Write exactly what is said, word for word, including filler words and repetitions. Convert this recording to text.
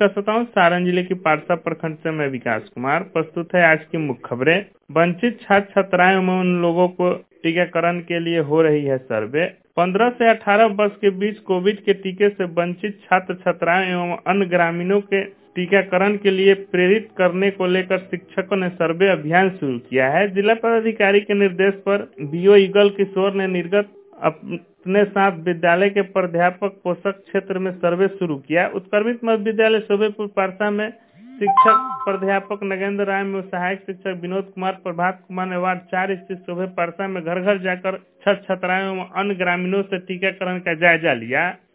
नमस्कार श्रोताओं, सारण जिले की पारसा प्रखंड से मैं विकास कुमार प्रस्तुत है आज की मुख्य खबरें। वंचित छात्र छात्राओं में उन लोगों को टीकाकरण के लिए हो रही है सर्वे। पंद्रह से अठारह वर्ष के बीच कोविड के टीके से वंचित छात्र छात्राओं एवं अन्य ग्रामीणों के टीकाकरण के लिए प्रेरित करने को लेकर शिक्षकों ने सर्वे अभियान शुरू किया है। जिला पदाधिकारी के निर्देश पर बीओ ईगल किशोर ने निर्गत अपने साथ विद्यालय के प्राध्यापक पोषक क्षेत्र में सर्वे शुरू किया। उत्क्रमित मध्य विद्यालय शोभेपुर पारसा में शिक्षक प्राध्यापक नगेंद्र राय में सहायक शिक्षक विनोद कुमार प्रभात कुमार ने वार्ड चार स्थित शोभे पारसा में घर घर जाकर छात्र छात्राओं एवं अन्य ग्रामीणों से टीकाकरण का जायजा लिया।